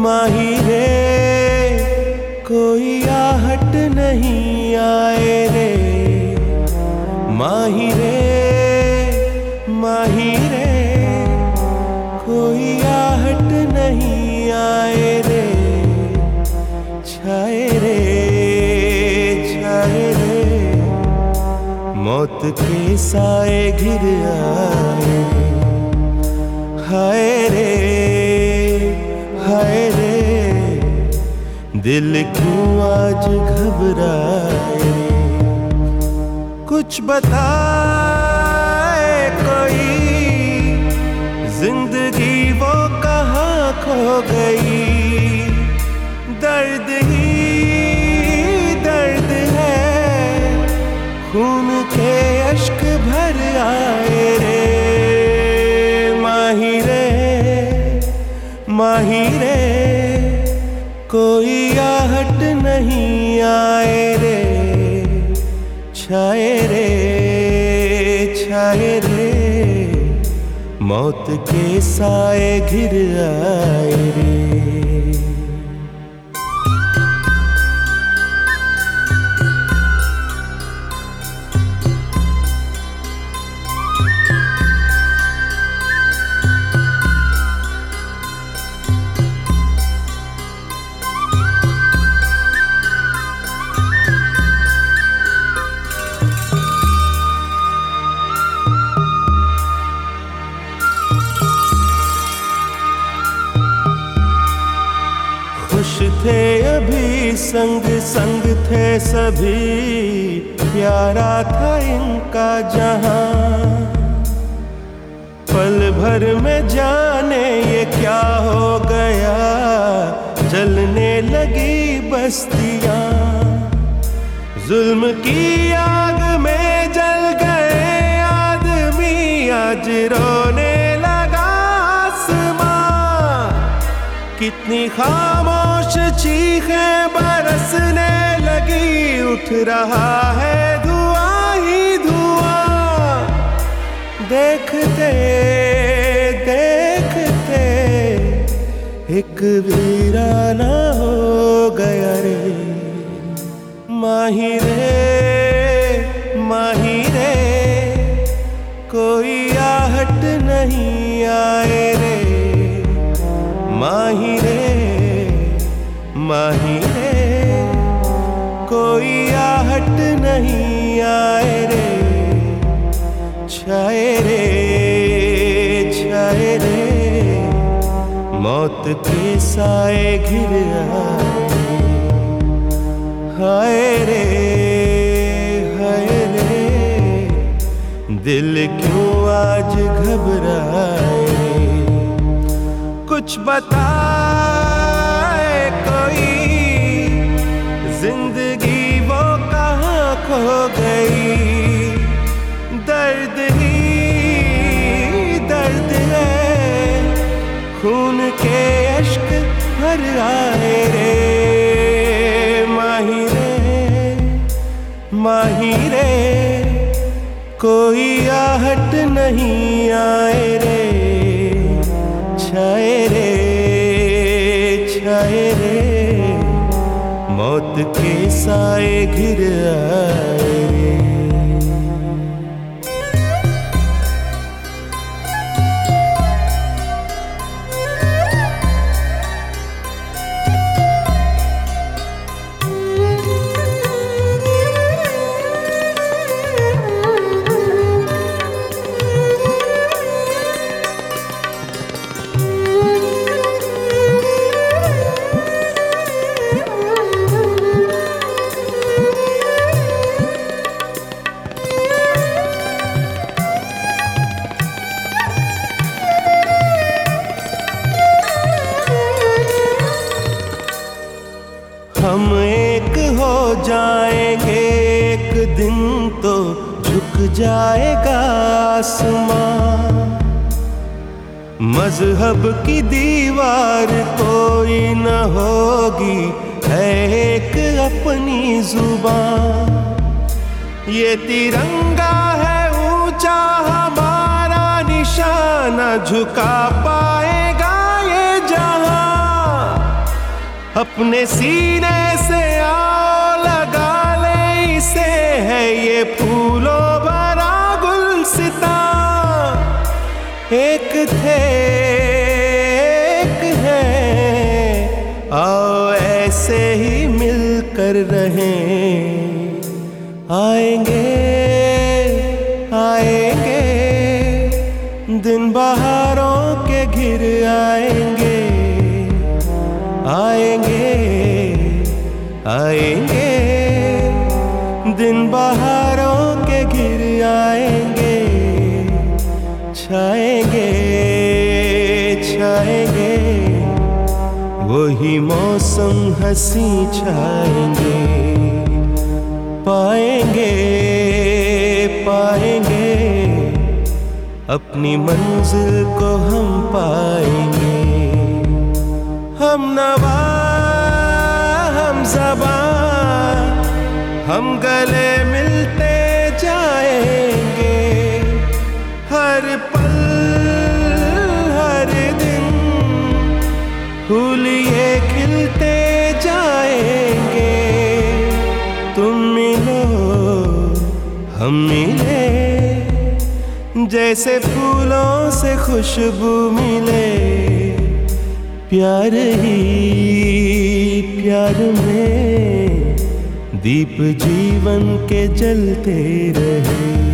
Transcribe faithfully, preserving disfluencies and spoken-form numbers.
माही रे कोई आहट नहीं आए रे, माही रे माही रे कोई आहट नहीं आए रे, छाए रे छाए रे मौत के साए घिर आए, हाय रे हाय रे दिल क्यों आज घबराए, कुछ बताए कोई जिंदगी वो कहाँ खो गई, दर्द ही दर्द है खून के अश्क भर आए रे, माही रे माही रे कोई आहट नहीं आए रे, छाए रे छाए रे मौत के साए घिर आए रे। खुश थे अभी संग संग थे सभी, प्यारा था इनका जहां, पल भर में जाने ये क्या हो गया, जलने लगी बस्तियां, जुल्म की आग में जल गए आदमी, आज रोने लगा आसमां, कितनी खामोश चीखें बरसने लगी, उठ रहा है धुआं ही धुआं, देखते देखते एक वीराना हो गया रे, माही रे माही रे कोई आहट नहीं आए रे, माही रे माही रे कोई आहट नहीं आए रे, छाए रे छाए रे मौत के साए घिर आए, हाय रे हाय रे दिल क्यों आज घबराए, कुछ बताए कोई जिंदगी वो कहाँ खो गई, दर्द ही दर्द है खून के अश्क भर आए रे, माही रे माही रे कोई आहट नहीं आए रे, छाए रे छाए रे मौत के साए घिर आए रे। हम एक हो जाएंगे एक दिन तो झुक जाएगा आसमां, मजहब की दीवार कोई न होगी, है एक अपनी जुबान, ये तिरंगा है ऊंचा हमारा निशाना, झुका पाएगा ये जहां, अपने सीने से आओ लगा ले इसे, है ये फूलों भरा गुलसिता। एक थे एक है, आओ ऐसे ही मिलकर रहें। आएंगे आएंगे दिन बहारों के घिर आएंगे। आएंगे आएंगे दिन बहारों के घिर आएंगे। छाएंगे छाएंगे वही मौसम हंसी छाएंगे। पाएंगे पाएंगे अपनी मंजिल को हम पाएंगे। हम नवा हम ज़बान हम गले मिलते जाएंगे। हर पल हर दिन फूल ये खिलते जाएंगे। तुम मिलो हम मिले, जैसे फूलों से खुशबू मिले। प्यार ही प्यार में दीप जीवन के जलते रहे।